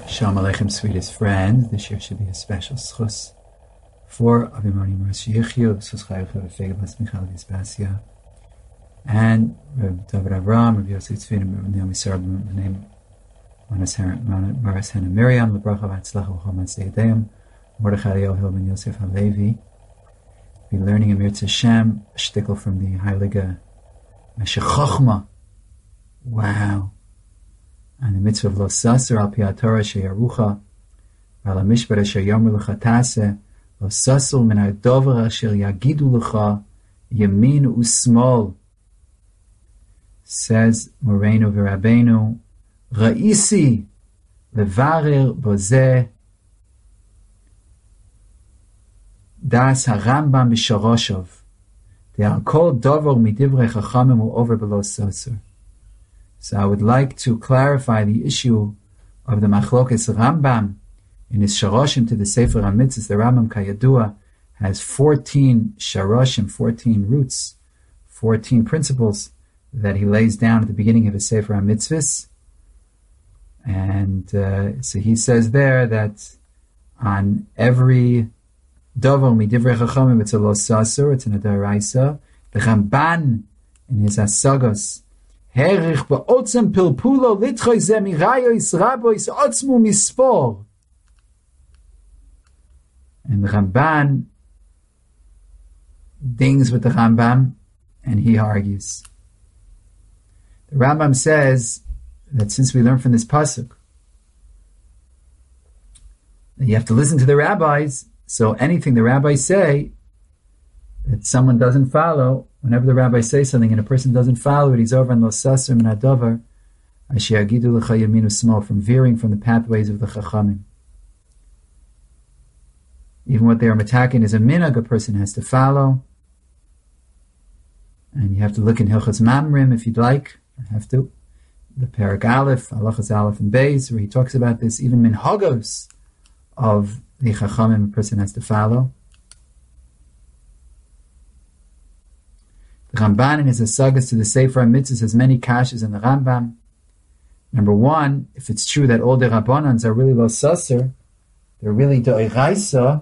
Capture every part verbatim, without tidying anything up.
Shalom Aleichem, sweetest friend. This year should be a special schus for Avimani Marash Yechiel, schus Chayuch Fega Bas Michal Yisbasia, and Reb David Avram, Reb Yosef Tzvin, Reb Naomi Sarah, the name Maras Hannah Miriam, Lebracha Vatzlacha V'chol Matzei Yedayim, Mordechai Yohel Ben Yosef Halevi. We'll be learning Amir Tzashem, a shtickle from the Heilige Meshech Chochma. Wow. And the mitzvah of Lo Saser al Pi HaTorah sheyarucha Val HaMishpat asher yomer lecha taseh Lo Saser min HaDover asher yagidu lecha Yamin u'Smol. Says Moreno v'Rabbeinu Ra'isi levarer bozeh Das HaRambam b'Shoroshov De'al kol dover midivrei chachamim u'over b'Lo Saser. So I would like to clarify the issue of the Machlokes Rambam in his Sharoshim to the Sefer HaMitzvos. The Rambam Kayadua has fourteen Sharoshim, fourteen roots, fourteen principles that he lays down at the beginning of his Sefer HaMitzvos. And uh, so he says there that on every Dover Midivrei Chachamim it's a Lo Saser, it's an Adaraisa. The Ramban in his Asagos Herich ba'otzem pilpulo litchoy ze mirayos rabois otzmu mispor. And the Ramban dings with the Rambam, and he argues. The Rambam says that since we learn from this pasuk, that you have to listen to the rabbis, so anything the rabbis say that someone doesn't follow, whenever the rabbi says something and a person doesn't follow it, he's over on Lo Saser min HaDover asher yagidu lecha yamin u'Smol, from veering from the pathways of the Chachamim. Even what they are attacking is a minhag a person has to follow. And you have to look in Hilchos Mamrim if you'd like. I have to. The Perek Aleph, Halachas Aleph and Beis, where he talks about this, even minhagos of the Chachamim a person has to follow. The Ramban in his Asagas to the Sefer HaMitzvos has many kashas in the Rambam. Number one, if it's true that all the Rabbanans are really Lo Saser, they're really D'oraisa,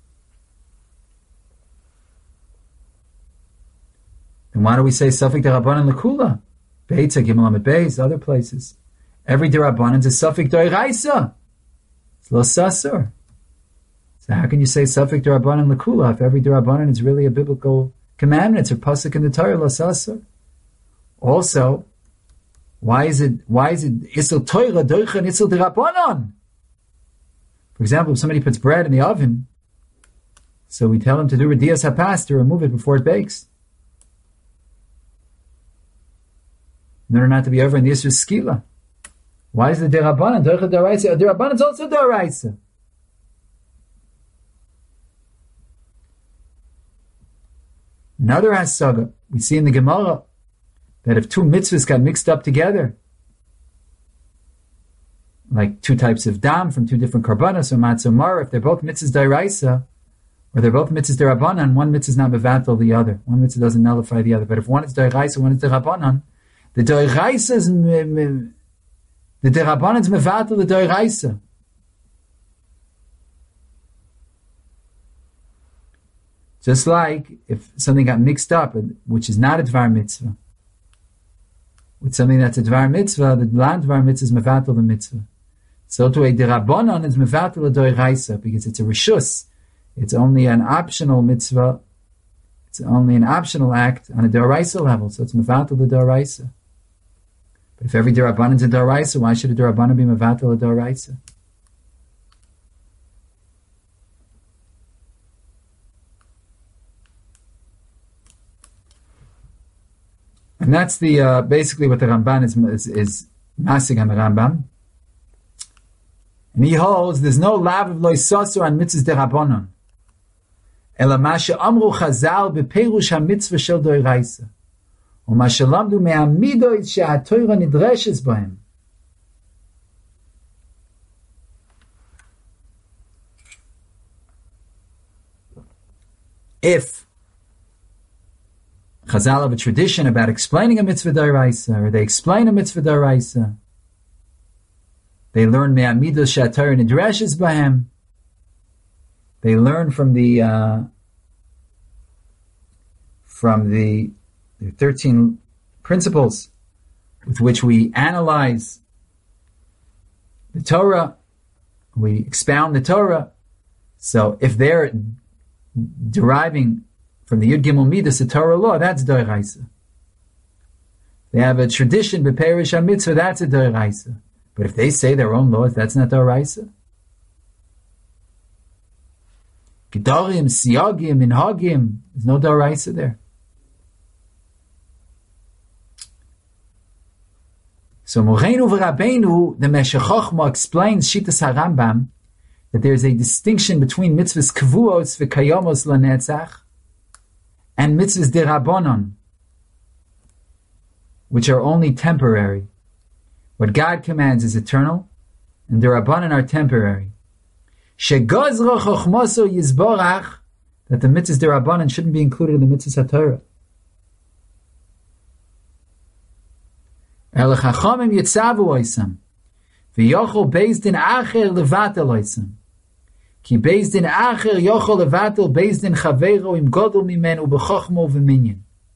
then why do we say Safek D'Rabbanan L'Kula? Beitza, Gimel Amid Beis, other places. Every D'Rabbanan is a Safek D'oraisa. It's Lo Saser. So how can you say Safek D'Rabbanan L'Kula if every D'Rabbanan is really a biblical commandments or pasuk in the Torah, Lo Saser? Also, why is it why is it Isel Torah Doicha and Isel D'Rabbanan? For example, if somebody puts bread in the oven, so we tell him to do Redias HaPas, to remove it before it bakes, in order not to be over in the Yisra Skila. Why is the D'Rabbanan Doicha D'Oraisa? D'Rabbanan is also D'Oraisa. Another hasaga we see in the Gemara that if two mitzvahs got mixed up together, like two types of dam from two different karbanos or matzah mar, if they're both mitzvahs d'oraisa or they're both mitzvahs d'Rabbanan, one mitzvah is not mevatel the other. One mitzvah doesn't nullify the other. But if one is d'oraisa, one is d'Rabbanan, the d'oraisa is me, me, the d'Rabbanan is mevatel the d'oraisa. Just like if something got mixed up, which is not a Dvar Mitzvah, with something that's a Dvar Mitzvah, the Lan Dvar Mitzvah is Mevatel the Mitzvah. So to a D'Rabbanan is Mevatel the D'Oraisa, because it's a Rishus. It's only an optional Mitzvah. It's only an optional act on a D'Oraisa level, so it's Mevatel the D'Oraisa. But if every D'Rabbanan is a D'Oraisa, why should a D'Rabbanan be Mevatel the D'Oraisa? And that's the uh, basically what the Ramban is is, is massing on the Rambam. And he holds there's no lav of Lo Saser on mitzvahs d'Rabbanan. Ela ma she'amru Chazal beperush hamitzvah shel d'oraisa. U'ma she'lamdu me'amidoid she'haTorah nidreshes b'hem. If Chazal have a tradition about explaining a mitzvah d'oraisa, or they explain a mitzvah d'oraisa, They learn me'amidos she'Torah nidreshes b'hem. They learn from the uh, from the, the thirteen principles with which we analyze the Torah, we expound the Torah. So if they're deriving from the Yud Gimel Midas, the Torah law, that's Doraisa. They have a tradition, B'Perish HaMitzvah, that's a Doraisa. But if they say their own laws, that's not Doraisa. Gedarim, Siyagim, Minhagim, there's no Doraisa there. So Moreinu v'Rabbeinu, the Meshech Chochma explains Shitas HaRambam that there is a distinction between mitzvahs kvuos v'kayomos lanetzach and mitzvahs derabonon, which are only temporary. What God commands is eternal, and derabonon are temporary. Shegozro chochmoso yizborach, that the mitzvahs derabonon shouldn't be included in the mitzvahs haTorah. El chachamim yitzavu oisam, v'yochol beis din acher levatel oisam. Ki beis din acher yochol levatel beis din chaveiro im godol mimenu b'chochmo v'minyan.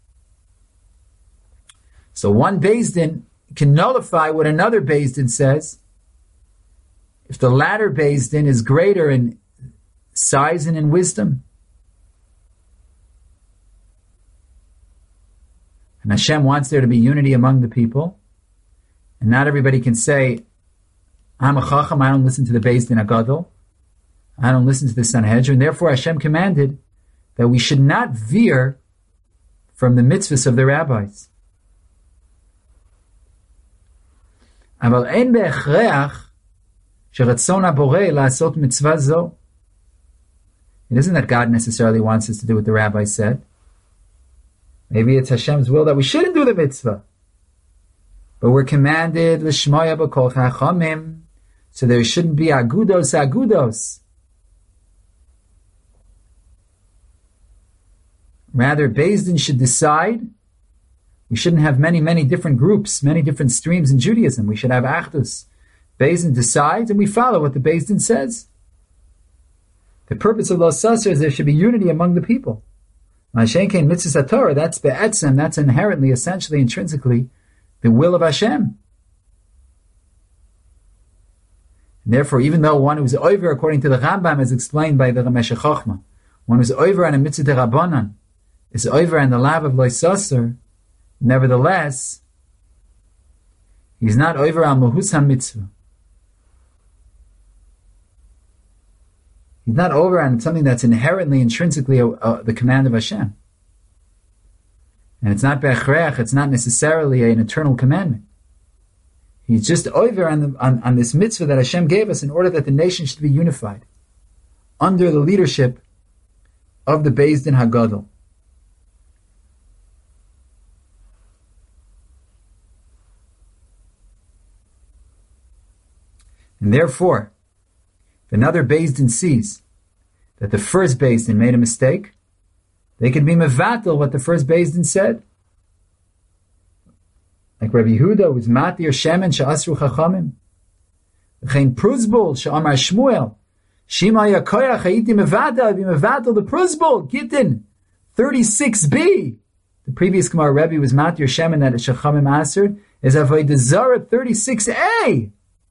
So one beis din can nullify what another beis din says if the latter beis din is greater in size and in wisdom. And Hashem wants there to be unity among the people. And not everybody can say, I'm a chacham, I don't listen to the Beis Din HaGadol, I don't listen to the Sanhedrin. Therefore Hashem commanded that we should not veer from the mitzvahs of the rabbis. Aval ein be'echreach sheratzon haborei la'asot mitzvah zo. It isn't that God necessarily wants us to do what the rabbi said. Maybe it's Hashem's will that we shouldn't do the mitzvah. But we're commanded l'shmoya b'kol chachamim, so there shouldn't be agudos agudos. Rather, Beis Din should decide. We shouldn't have many, many different groups, many different streams in Judaism. We should have achdus. Beis Din decides, and we follow what the Beis Din says. The purpose of Lo Sasser is there should be unity among the people. Ma'ashenkein mitzvahs haTorah, that's be'etzem, that's inherently, essentially, intrinsically, the will of Hashem. And therefore, even though one who's over, according to the Rambam, as explained by the Meshech Chochma, one who's over on a mitzvah derabanan, is over on the lab of Lo Sasser, nevertheless, he's not over on Mahus HaMitzvah. He's not over on something that's inherently, intrinsically uh, uh, the command of Hashem. And it's not be'echrech, it's not necessarily an eternal commandment. He's just over on, the, on, on this mitzvah that Hashem gave us in order that the nation should be unified under the leadership of the Beis Din HaGadol. And therefore, if another Beis Din sees that the first Beis Din made a mistake, they could be mevatel what the first Beis Din said. Like Rabbi Yehuda was matir shemen she'asru chachamim. V'chein pruzbul she'amar Shmuel. Shima yakoyach ha'iti mevatel, be mevatel the pruzbul. Gittin thirty-six b. The previous Gemara Rebbe was matir shemen that shachamim asr is avodah zara thirty-six a.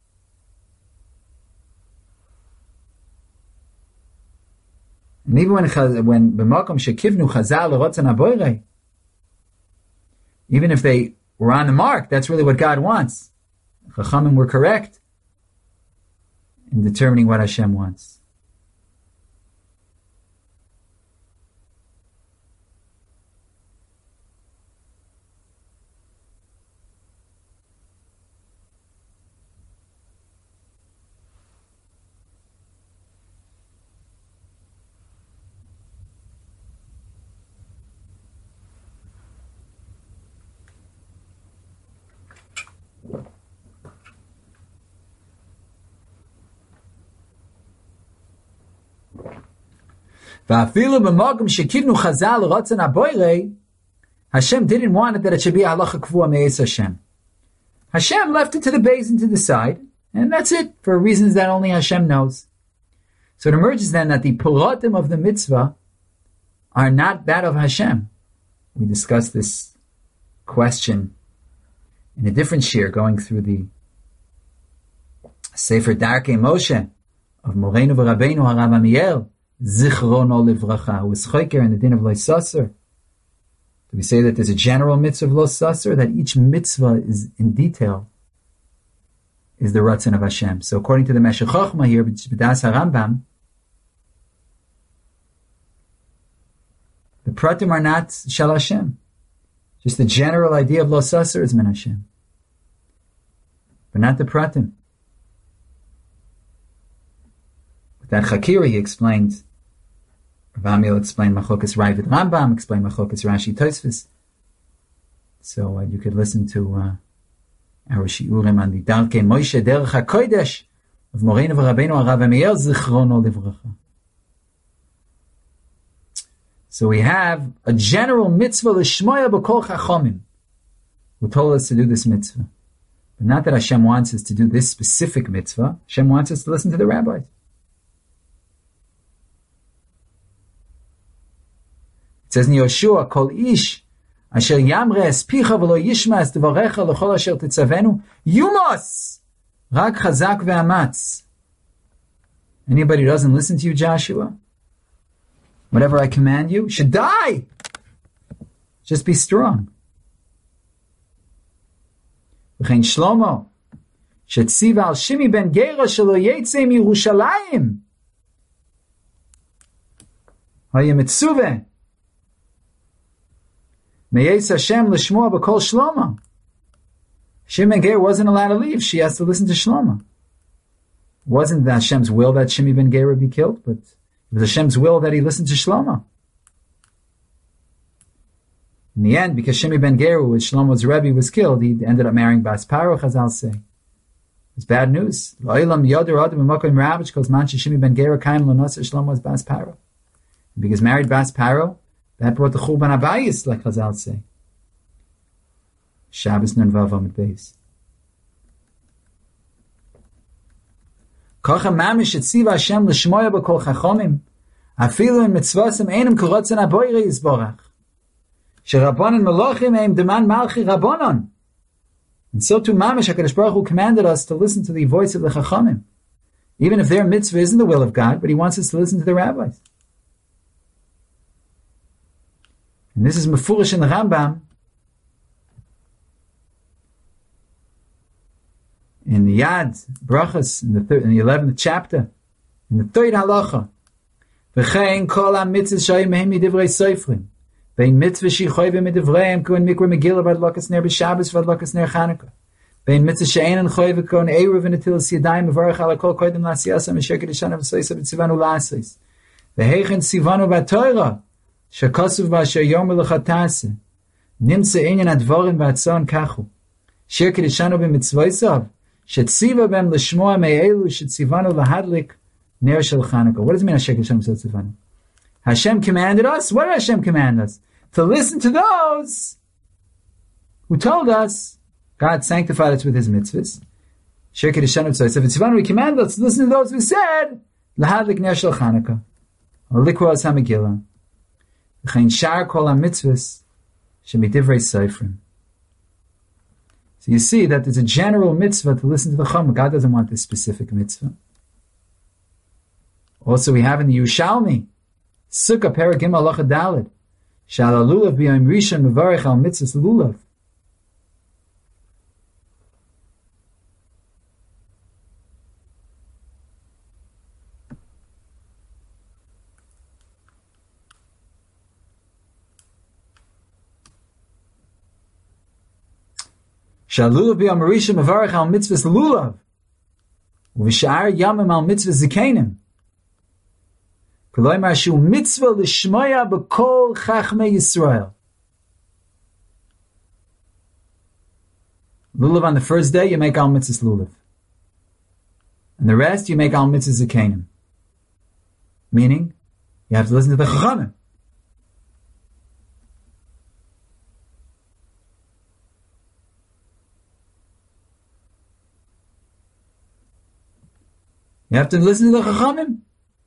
And even when when b'makom shekivnu chazal l'rotzan haboirei, even if they were on the mark, that's really what God wants. Chachamim were correct in determining what Hashem wants. Hashem didn't want it that it should be halacha kvua me'es Hashem. Hashem left it to the Beis Din to decide, And that's it, for reasons that only Hashem knows. So it emerges then that the puratim of the mitzvah are not that of Hashem. We discussed this question in a different shir, going through the Sefer Darkei Moshe of Moreinu v'Rabbeinu Harav Amiel, Zichrono Livracha, who was choker in the din of Lo Sasser. Do we say that there's a general mitzvah of Lo Sasser, that each mitzvah is in detail, is the Ratzon of Hashem? So according to the Meshech Chochmah here, B'das HaRambam, the pratim are not Shal Hashem. Just the general idea of Lo Sasser is Min Hashem, but not the pratim. With that Chakiri, he explained, Rav Amiel explained Machokas Ravid Rambam, explained Machokas Rashi Tosfos. So uh, you could listen to uh, our shiurim on the Darkei Moshe Derech HaKodesh of Moreinu v'Rabbeinu Harav Amiel Zichrono Livracha. So we have a general mitzvah l'shmoya b'kol chachomim, who told us to do this mitzvah. But not that Hashem wants us to do this specific mitzvah. Hashem wants us to listen to the rabbis. It says in Yoshua, Kol ish asher yamre es picha v'lo yishma es devarecha l'chol asher tetzavenu yumos rak chazak ve'amatz. Anybody who doesn't listen to you, Joshua, whatever I command you, should die. Just be strong. V'chein Shlomo, shetziva al Shimi ben Gera shelo yetzei miYerushalayim. Haya mitzuveh. Meyes Hashem l'shmoa b'kol Shlomo. Shimi ben Gera wasn't allowed to leave. She has to listen to Shlomo. It wasn't that Hashem's will that Shimi ben Gera be killed, but it was Hashem's will that he listened to Shlomo. In the end, because Shimi ben Gera, which Shlomo's Rebbe, was killed, he ended up marrying Bas Paro, Chazal say. It's bad news. Because married Bas Paro, that brought the Churban Abayis, like Chazal say. Shabbos Nun Vav Amud Beis. Kocha mamish etziva Hashem l'shmoya b'kol chachomim, afilu in mitzvasim einem korotzen aboyre yisborach, sherabonon melochim eim deman malchi rabonon. And so too mamish HaKadosh Baruch Hu commanded us to listen to the voice of the chachomim, even if their mitzvah isn't the will of God, but He wants us to listen to the rabbis. And this is mefurish in the Rambam, in the Yad Brachas, in the third, in the eleventh chapter, in the third halacha, v'chein kol ha-mitzvah shayim mehem midivrei soifrim, vein mitzvah shichoyve midivreihem kohen mikra megillah v'adlokas ner b'Shabbos v'adlokas ner Chanukah, vein mitzvah she'enan choyve kohen eruv v'netilas yadayim v'varach ala kol koydem l'asiyasa m'sher kedishana v'soysa v'tzivanu l'asiyas, v'heichen tzivanu v'atoira, shekasuv v'asher yomer l'chatase, nimtze inyan advorim v'atzon kachu, sher kedishanu b'mitzvoisav, Shetziva bem l'shmoa me'elu shetzivanu lahadlik ner shel Chanukah. What does it mean Hashem Shetzivanu? Hashem commanded us. What did Hashem command us? To listen to those who told us. God sanctified us with His mitzvahs. Sher kedishanu b'tzoyis. If Tzivanu, He commanded us to listen to those who said lahadlik ner shel Chanukah or likros hamegillah. V'chein shar kol ha-mitzvahs shemidivrei soifrim. So you see that there's a general mitzvah to listen to the Chacham. God doesn't want this specific mitzvah. Also, we have in the Yerushalmi, Sukkah Peragim Halacha Daled, Shal Lulav B'Yom Rishon Mevarech Al Mitzvahs Lulav. Shalulav b'yom harishon mevarech al mitzvahs lulav, u'v'sha'ar yamim al mitzvahs zikenim. K'loimar shu mitzvah l'shmoya b'kol chachmei Yisrael. Lulav on the first day, you make al mitzvahs lulav. And the rest, you make al mitzvahs zikenim. Meaning, you have to listen to the chachamim. You have to listen to the Chachamim.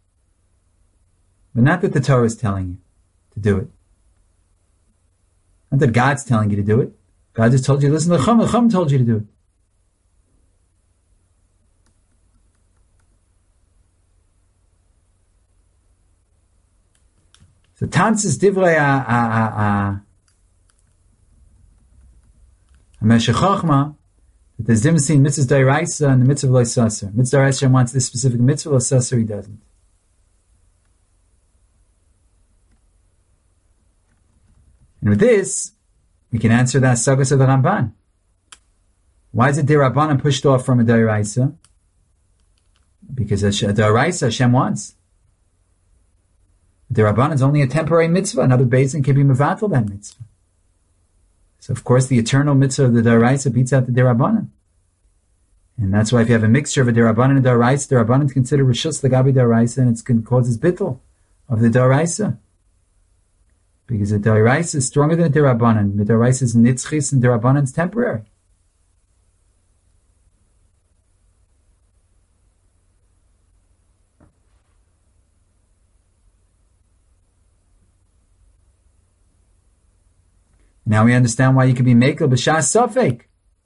But not that the Torah is telling you to do it. Not that God's telling you to do it. God just told you to listen to the Chacham. The Chacham told you to do it. So Tansis Divrei a Meshech Chochma, that there's difference between mitzvahs d'oraisa and the mitzvah lo saser. Mitzvah d'oraisa wants this specific mitzvah, lo saser he doesn't. And with this, we can answer that sagas of the Ramban. Why is it d'Rabbanan pushed off from a d'oraisa? Because a d'oraisa Hashem wants. D'Rabbanan is only a temporary mitzvah. Another basin can be mevatel that mitzvah. So of course the eternal mitzvah of the d'oraisa beats out the d'Rabbanan. And that's why if you have a mixture of a d'Rabbanan and d'oraisa, d'Rabbanan is considered rishus l'gabi d'oraisa, and it causes bittul of the d'oraisa. Because the d'oraisa is stronger than the d'Rabbanan. The d'oraisa is nitzchis and d'Rabbanan is temporary. Now we understand why you can be mekel b'shas safek.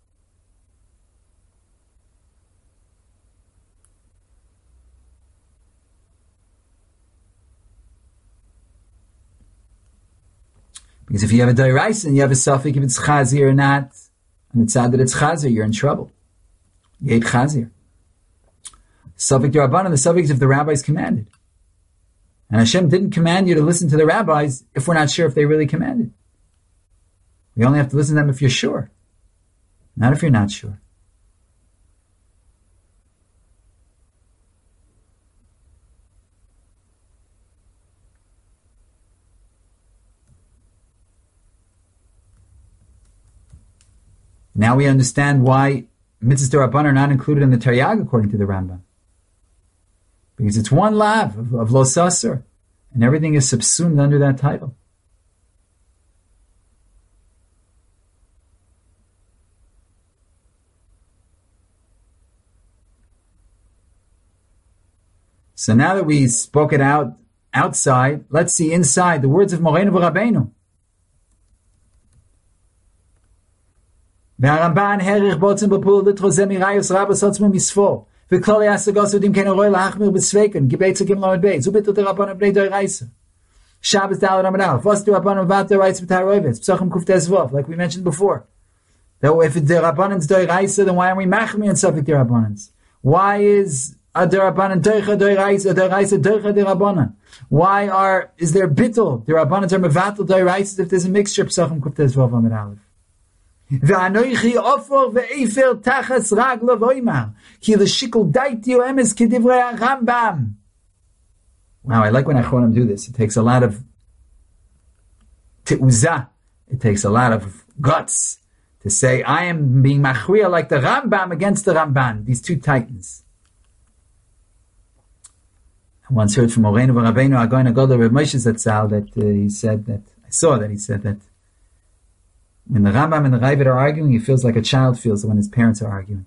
Because if you have a d'oraisa and you have a safek if it's chazir or not, and it's sad that it's chazir, you're in trouble. You ate chazir. Safek d'Rabbanan, the safek is if the rabbis commanded. And Hashem didn't command you to listen to the rabbis if we're not sure if they really commanded. We only have to listen to them if you're sure, not if you're not sure. Now we understand why mitzvahs d'Rabbanan are not included in the Taryag according to the Rambam. Because it's one lav of, of Lo Saser, and everything is subsumed under that title. So now that we spoke it out outside, let's see inside the words of Moreinu v'Rabbeinu. והרמב"ן העריך בעצם בפעול לתחוזה מראיוס רבוס עצמו מספור וכלל יעסגוס יודעים כן הרואי להחמיר בספקן גיבייצה גמלה מדבית זו ביטל דרבנן בני דורייסה Shabbos Daled Amud Aleph what's the Rabbanan about the rights of Taroivetz Psachim Kuftez Vav like we mentioned before that if it's the Rabbanan's Doiraisa then why are we machmi and Safik the Rabbanan's? Why is a Rabbanan Doicha Doiraisa Doiraisa Doicha the Rabbanan? Why are is there bittul the Rabbanan's are mevatel Doiraisa if there's a mixture Psachim Kuftez Vav Amud Aleph? ואנוכי עופר ואיפר תחס רגלו ואומר כי לשיקול דייתי או אמס כדברי הרמב"ם. Wow, I like when Achronim do this. It takes a lot of te'uzah. It takes a lot of guts to say, I am being machriya like the Rambam against the Ramban, these two titans. I once heard from Moreinu v'Rabbeinu Agoin HaGodol Reb Moshe Zatzal that uh, he said that, I saw that he said that when the Rambam and the Ravid are arguing, he feels like a child feels when his parents are arguing.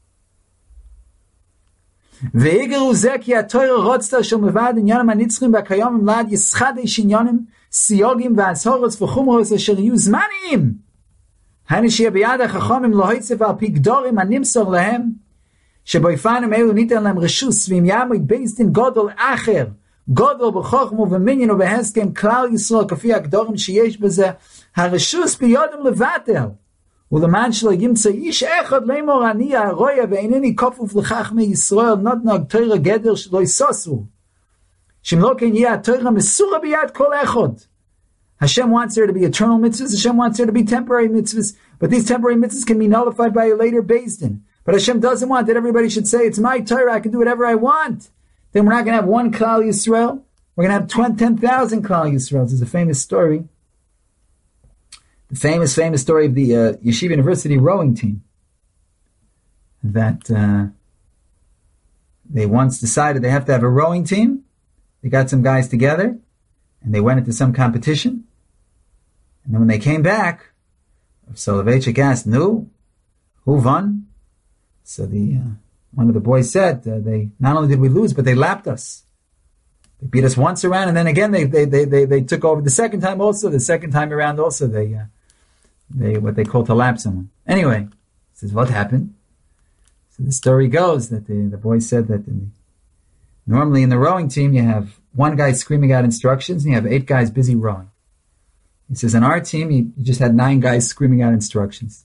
Ve'eger uzeh ki ha'Torah rotzta shel mevad inyanim hanitzchim v'kayomim lad yischadish inyanim siyogim v'azhoros v'chumros asher yu zmanim hanishiyah b'yad ha'chachamim lohotzef al pi gdorim hanimsor lehem sheboifanim elu nitan lehem reshus v'im yamid beis din godol acher godol b'chochmo v'minyan u'beheskem klal Yisrael kafi ha'gdorim sheyesh b'zeh הרשוס ביודם לבטל ולמען שלא ימצא איש אחד לאמור אני הרויה ואינני כפוף לחכמי ישראל נתנה תורה גדר שלא יסוסו שאם לא כן יהיה התורה מסורה ביד כל אחד. Hashem wants there to be eternal mitzvahs, Hashem wants there to be temporary mitzvahs, but these temporary mitzvahs can be nullified by a later Beis Din. But Hashem doesn't want that everybody should say, it's my Torah, I can do whatever I want. Then we're not going to have one Klal Yisrael, we're going to have ten thousand Klal Yisraels. There's a famous story. The famous, famous story of the uh, Yeshiva University rowing team. That uh, they once decided they have to have a rowing team. They got some guys together, and they went into some competition. And then when they came back, Soloveitchik asked, "No, who won?" So the uh, one of the boys said, uh, they not only did we lose, but they lapped us. They beat us once around, and then again they they they they, they took over the second time also. The second time around also they uh, they what they call to lap someone. Anyway, he says what happened. So the story goes that the the boy said that in the, normally in the rowing team you have one guy screaming out instructions and you have eight guys busy rowing. He says on our team you, you just had nine guys screaming out instructions,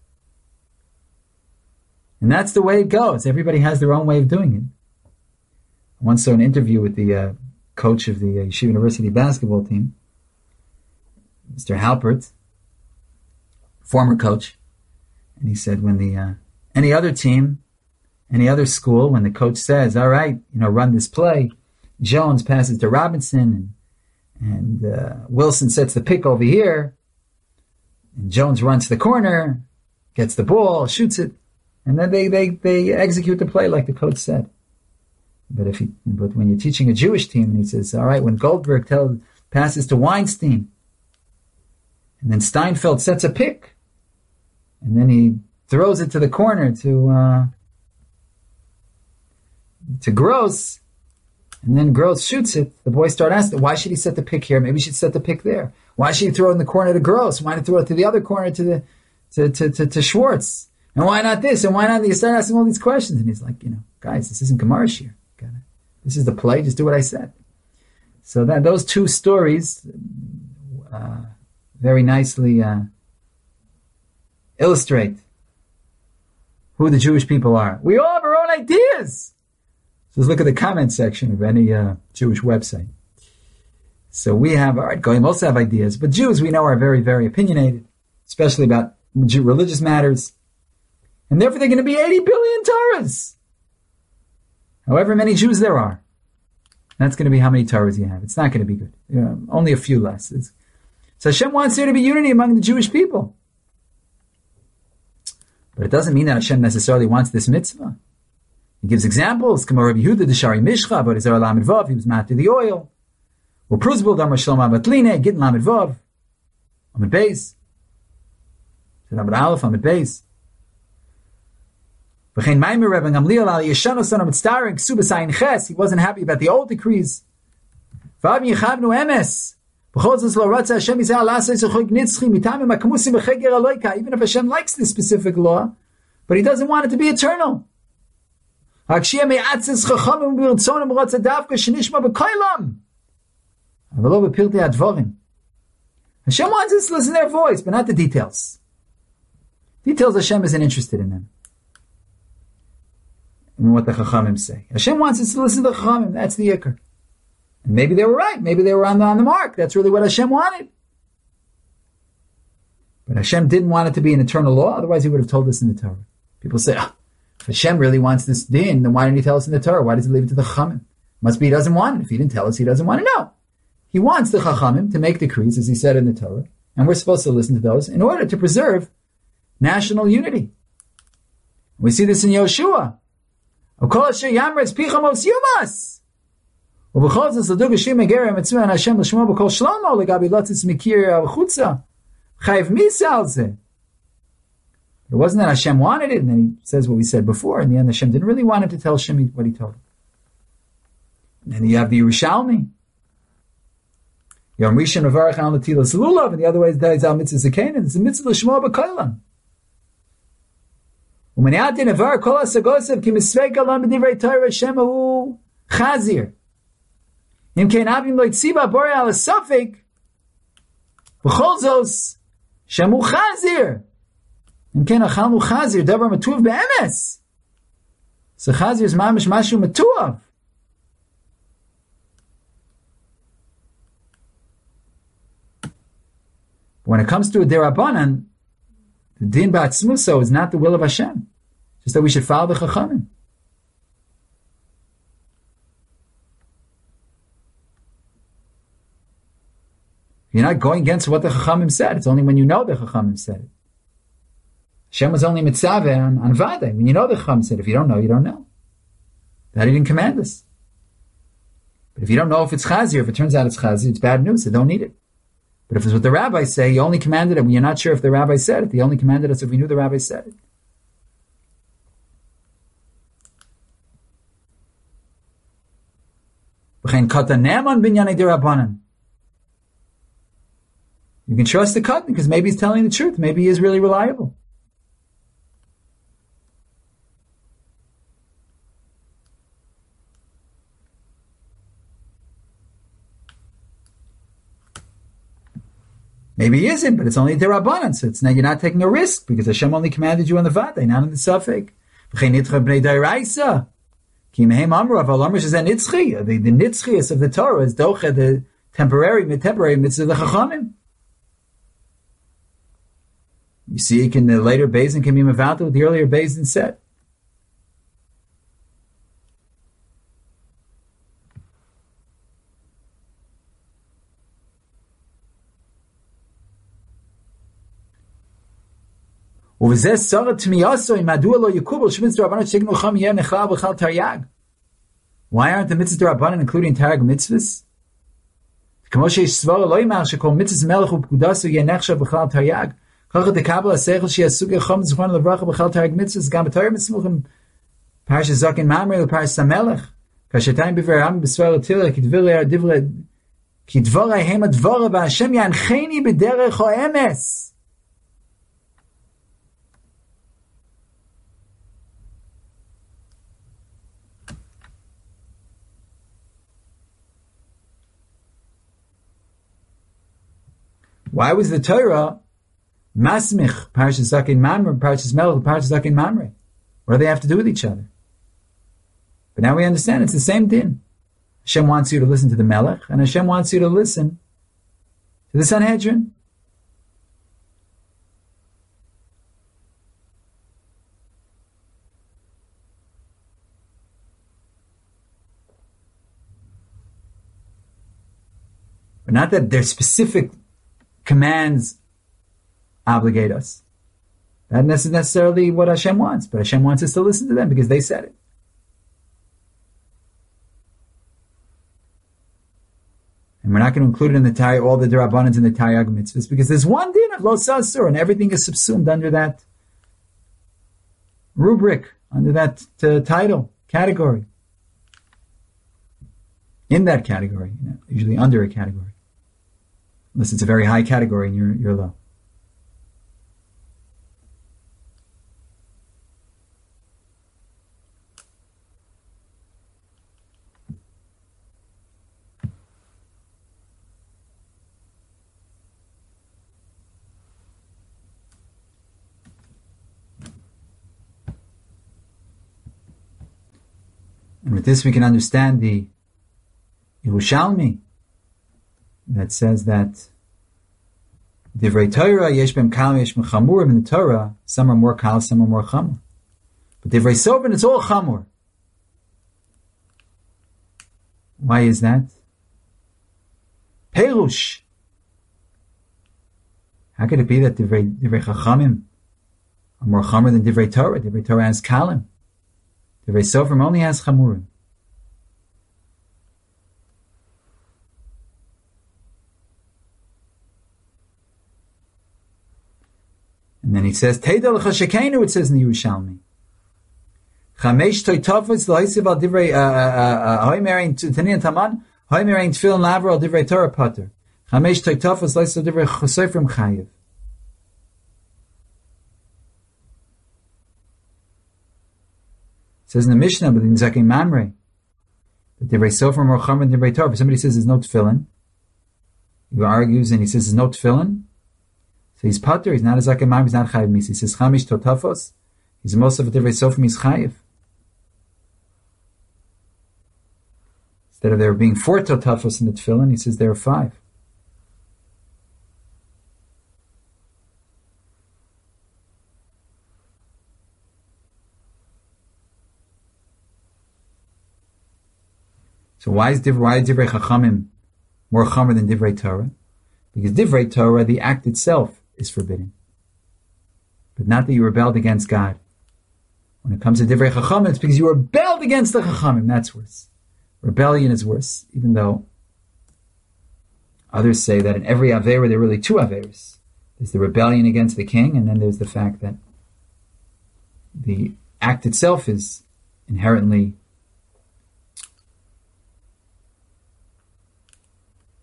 and that's the way it goes. Everybody has their own way of doing it. I once saw an interview with the uh, coach of the uh, Yeshiva University basketball team, Mister Halpert, former coach, and he said when the uh, any other team, any other school, when the coach says, "All right, you know, run this play," Jones passes to Robinson, and, and uh, Wilson sets the pick over here, and Jones runs to the corner, gets the ball, shoots it, and then they they they execute the play like the coach said. But if he, but when you're teaching a Jewish team, and he says, "All right," when Goldberg tells passes to Weinstein, and then Steinfeld sets a pick, and then he throws it to the corner to uh, to Gross, and then Gross shoots it. The boys start asking, "Why should he set the pick here? Maybe he should set the pick there. Why should he throw it in the corner to Gross? Why not throw it to the other corner to the to to to, to Schwartz? And why not this? And why not?" You start asking all these questions, and he's like, "You know, guys, this isn't Gemara Shir. This is the play. Just do what I said." So that those two stories uh, very nicely uh, illustrate who the Jewish people are. We all have our own ideas. So let's look at the comment section of any uh, Jewish website. So we have, all right, Goyim also have ideas, but Jews we know are very, very opinionated, especially about religious matters. And therefore they're going to be eighty billion Torahs. However many Jews there are. That's going to be how many Torahs you have. It's not going to be good. You know, only a few less. It's, so Hashem wants there to be unity among the Jewish people. But it doesn't mean that Hashem necessarily wants this mitzvah. He gives examples. K'mo Rabbi Yehuda, the Shari Mishcha, but Ezra Lamed Vav, he was matter the oil. Or Pruzbul, Damar Shalom Abatline, Gittin Lamed Vav. Amid Beis. Amid Aleph, Amid Beis. He wasn't happy about the old decrees. Even if Hashem likes this specific law, but He doesn't want it to be eternal. Hashem wants us to listen to their voice, but not the details. Details Hashem isn't interested in them. And what the Chachamim say. Hashem wants us to listen to the Chachamim. That's the Yikr. And maybe they were right. Maybe they were on the, on the mark. That's really what Hashem wanted. But Hashem didn't want it to be an eternal law. Otherwise He would have told us in the Torah. People say, oh, if Hashem really wants this din, then why didn't He tell us in the Torah? Why does He leave it to the Chachamim? Must be He doesn't want it. If He didn't tell us, He doesn't want it. No. He wants the Chachamim to make decrees, as He said in the Torah. And we're supposed to listen to those in order to preserve national unity. We see this in Yoshua. Ukol asher yamretz picha mos yumas. Ubechol zes ladug Hashem megera mitzvah and Hashem l'shmo b'kol shlomo legabi lotzitz mikir avchutza. Chayiv misa al zeh. It wasn't that Hashem wanted it, and then He says what we said before. In the end, Hashem didn't really want him to tell Hashem what He told him. And then you have the Yerushalmi. Yom Rishon Avarach al Natilas Lulav, and the other way is al mitzvah zekanin. It's a mitzvah l'shmo b'kolam. Umeniatin avar kol hasagosav ki misvei kalam b'divrei Torah Hashem hu chazir. Im kein avim lo yitziba borei al hasafek v'chol zos Hashem hu chazir. Im kein achal hu chazir davar matuv be'emes. So chazir is mamish mashu matuv. When it comes to a derabanan, the din ba'atzmuso is not the will of Hashem. Just that we should follow the Chachamim. You're not going against what the Chachamim said. It's only when you know the Chachamim said it. Hashem was only mitzaveh on, on Vadeh. When you know the Chachamim said it. If you don't know, you don't know. That He didn't command us. But if you don't know if it's Chazir, if it turns out it's Chazir, it's bad news. So don't need it. But if it's what the rabbis say, He only commanded it when you're not sure if the rabbi said it. He only commanded us if we knew the rabbi said it. You can trust the katan because maybe he's telling the truth. Maybe he is really reliable. Maybe he isn't, but it's only a derabanan, so it's now you're not taking a risk because Hashem only commanded you on the vade, not on the safek. The, the nitzchias of the Torah is doche, the temporary, mid-temporary mitzvah of the chachamim. You see, can the later Beis can be mavata what the earlier Beis said. Why aren't the mitzvahs d'Rabbanan including Tarag mitzvahs? Parshas Zaken Mamre, Parshas Samelech. Kashetayim b'ver Ram b'svar l'tila ki dvira divra ki dvora hema dvora b'Hashem yancheni b'derech ha'emes. Why was the Torah masmich Parshas Zaken Mamre, Parshas Melech, Parshas Zaken Mamre? What do they have to do with each other? But now we understand it's the same din. Hashem wants you to listen to the Melech, and Hashem wants you to listen to the Sanhedrin. But not that their specific commands obligate us. That isn't necessarily what Hashem wants, but Hashem wants us to listen to them because they said it. And we're not going to include it in the Tayag, all the D'Rabbanans in the Tayag mitzvahs because there's one din of Lo Sasur and everything is subsumed under that rubric, under that uh, title, category. In that category, you know, usually under a category. Unless it's a very high category and you're, you're low. And with this we can understand the Yerushalmi that says that Divrei Torah, yesh b'em kal, yesh b'em chamur. In the Torah, some are more kal, some are more chamur. But Divrei Sovin, it's all chamur. Why is that? Perush. How could it be that Divrei, Divrei Chachamim are more chamur than Divrei Torah? Divrei Torah has kalim. Divrei Sovin only has chamurim. And then he says, Teidel Chashekenu, it says in the Yerushalmi. Chamesh toitafos l'hoisiv al divrei hoimerein tanian taman, hoimerein tefillin laver al divrei Torah pater. Chamesh toitafos l'hoisiv al divrei chosofrim chayiv. It says in the Mishnah, but in Zaken Mamre, that divrei sofrim or chamer and divrei Torah. If somebody says there's no tefillin, he argues and he says there's no tefillin, so he's pater, he's not a Zaken Mamre, he's not chayiv misi. He says chamish totafos, he's most of a divrei sofrim, he's chayiv. Instead of there being four totafos in the tefillin, he says there are five. So why is Divrei, why is Divrei Chachamim more chamer than Divrei Torah? Because Divrei Torah, the act itself, is forbidden. But not that you rebelled against God. When it comes to Divrei Chachamim, it's because you rebelled against the Chachamim. That's worse. Rebellion is worse, even though others say that in every Aveira there are really two Aveiras. There's the rebellion against the king, and then there's the fact that the act itself is inherently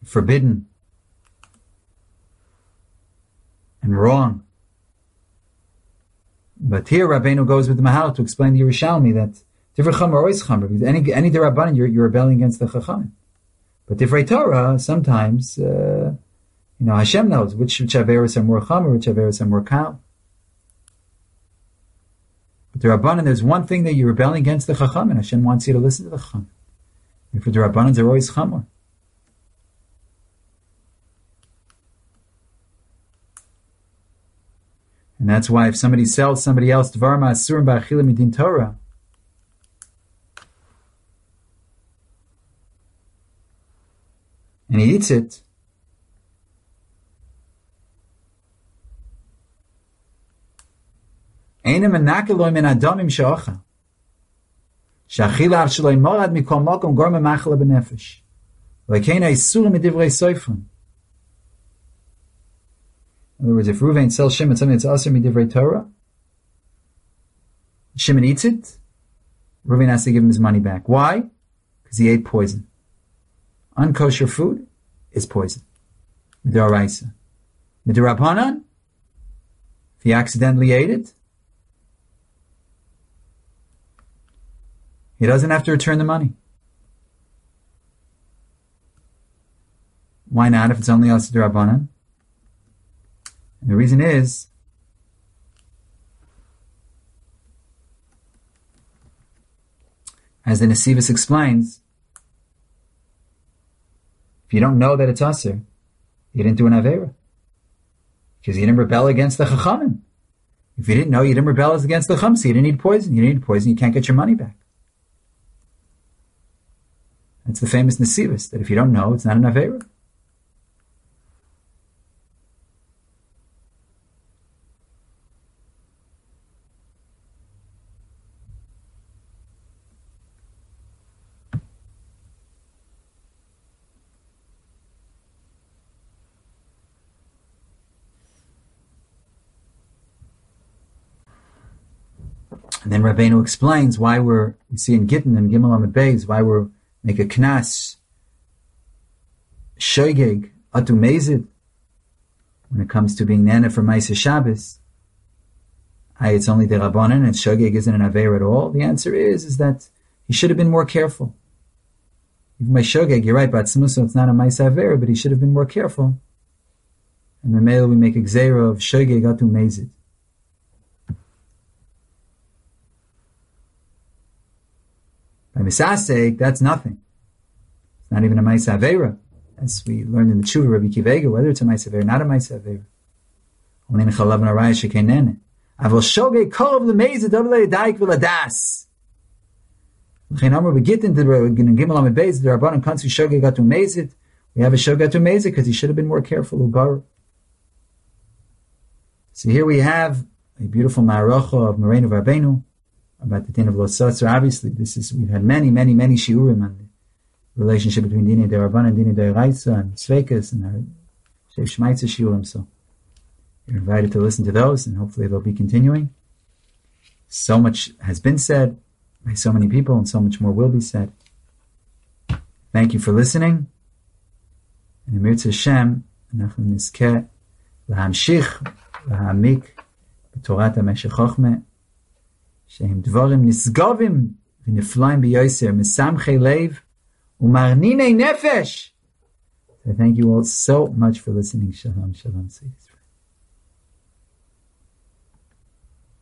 forbidden and wrong. But here Rabbeinu goes with the Mahal to explain the Yerushalmi that Divrei Chacham are always Chamar. Any, any Derabanan, you're, you're rebelling against the Chachamim. But Divrei Torah, sometimes, uh, you know, Hashem knows which, which Averos are more Chamar, which Averos are more Kal. But the Rabbanan, there's one thing that you're rebelling against the Chacham, and Hashem wants you to listen to the Chacham. Therefore, the Rabbanans are always Chamar. And that's why if somebody sells somebody else Dvar Ma'asurim Ba'achila Midin Torah, and he eats it, Einem Anakeloi Min Adamim She'ocha She'achila Av Shaloi Morad Mikol Mokom Gorma Machala B'nefesh V'keina Yisurim Midivrei Soifrim. In other words, if Reuven sells Shimon something that's also Midivrei Torah, Shimon eats it, Reuven has to give him his money back. Why? Because he ate poison. Unkosher food is poison. Midaraisa. Midarabanan, if he accidentally ate it, he doesn't have to return the money. Why not if it's only Asa Darabanan? And the reason is, as the Nesivus explains, if you don't know that it's Aser, you didn't do an Avera. Because you didn't rebel against the Chachamim. If you didn't know, you didn't rebel against the Chacham, so you didn't eat poison. You didn't eat poison, you can't get your money back. That's the famous Nesivus, that if you don't know, it's not an Avera. And then Rabbeinu explains why we're, we see in Gittin and Gimel Amud Beis, why we're make a knas, shogeg, atu mezid, when it comes to being nana for Maisa Shabbos. I, it's only the Rabbanan and shogeg isn't an Aveir at all. The answer is, is that he should have been more careful. Even by shogeg, you're right, but Tzmusa, it's not a Maisa Aveir, but he should have been more careful. And the male we make a gzeira of shogeg, atu mezid. By Misasek, that's nothing. It's not even a Maisa Aveira. As we learned in the Tshuva, Rabbi Kivega, whether it's a Maisa Aveira, not a Maisa Aveira. Only in Chalav and Araya Shekenene. Avol Shogeg Kov L'Mezid Avle Daik V'Ladas. L'chein Amar, we get into the Gimel Amud Beis, the Rabbanan Kansu Shogeg Atu Mezid. We have a Shogeg Atu Mezid because he should have been more careful. Ubar. So here we have a beautiful Ma'arocha of Moreno Rabbeinu about the din of Losatzer. Obviously, this is, we've had many, many, many shiurim on the relationship between Dini Derabanan and Dini Deraisa and Sveikas and our Shev Shmaitza shiurim. So you're invited to listen to those, and hopefully they'll be continuing. So much has been said by so many people, and so much more will be said. Thank you for listening. And Emir Hashem, Nachum Nizkeh, L'hamshich, L'hamik, B'torat HaMeshech Chochmeh, שהם דבורים נסגובים ונפלאים ביוסר, משמחי לב ומרניני נפש. So thank you all so much for listening. Shalom, shalom.